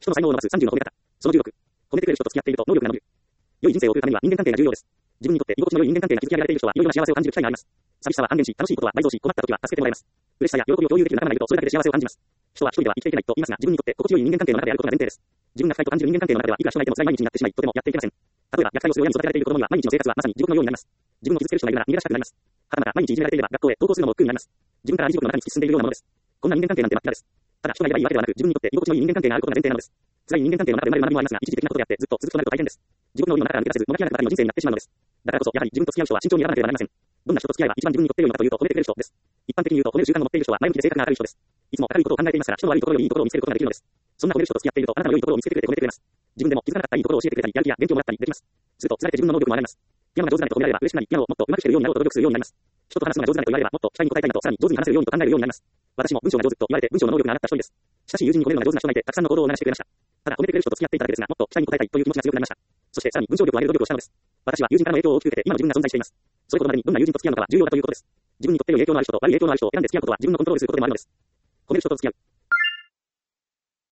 人の才能を伸ばす30の褒め方。その16。褒めてくれる人と付き合っていると能力が伸びる。良い人生を送るためには人間関係が重要です。自分にとって居心地の良い人間関係が築き上げられている人は、いろいろな幸せを感じる機会があります。寂しさは半減し、楽しいことは倍増し、困った時は助けてもらえます。嬉しさや喜びを共有できる仲間がいると、それだけで幸せを感じます。人は一人では生きていけないと言いますが、自分にとって心地よい人間関係の中であることが前提です。自分が不快と感じる人間関係の中では、いくら人がいても辛い毎日になってしまい、とてもやっていけません。例えば、虐待をする親に育てられている子供には、毎日の生活はまさに地獄のようになります。自分を傷つける人がいるなら逃げ出したくなります。はたまた毎日いじめられていれば、学校へ登校するのも億劫になります。自分から地獄の中に突き進んでいるようなものです。こんな人間関係なんて真っ平です。ただ、人がいればいいわけではなく、自分にとって居心地のいい人間関係があることが前提なのです。辛い人間関係の中で生まれる学びもありますが、一時的なことであって、ずっと続くとなると大変です。地獄の檻の中から抜け出せず、もがき上がったばかりの人生になってしまうのです。だからこそ、やはり自分と付き合う人は慎重に選ばなければなりません。どんな人と付き合えば一番自分にとって良いのかというと、褒めてくれる人です。一般的に言うと、褒める習慣の持っている人は前向きで正確な明るい人です。いつも明るいことを考えていますから、人の悪いところよりいいところを見つけることができるのです。そんな褒める人と付き合っていると、あなたの良いところを見つけてくれて褒めてくれます。自分でも気づかなかったいいところを教えてくれたり、やる気や元気をもらったりできます。すると、つられて自分の能力も上がります。ピアノが上手な人と褒められれば嬉しくなり、ピアノをもっと上手くしているようになろうと努力するようになります。人と話すのが上手な人と言われれば、もっと期待に応えたいなと、さらに上手に話せるようにと考えるようになります。私も文章が上手と言われて文章の能力が上がった一人です。親しい友人に褒めるのが上手な人がいて、たくさんの行動を促してくれました。ただ、褒めてくれる人と付き合っていただけですが、もっと期待に応えたいという気持ちが強くなりました。そして、さらに文章力を上げる努力をしたのです。私は友人からの影響を大きく受けて、今の自分が存在しています。それほどまでにどんな友人と付き合うのかは重要だということです。自分にとって良い影響のある人と悪い影響のある人を選んで付き合うことは自分のコントロールすることでもあるのです。褒める人と付き合う。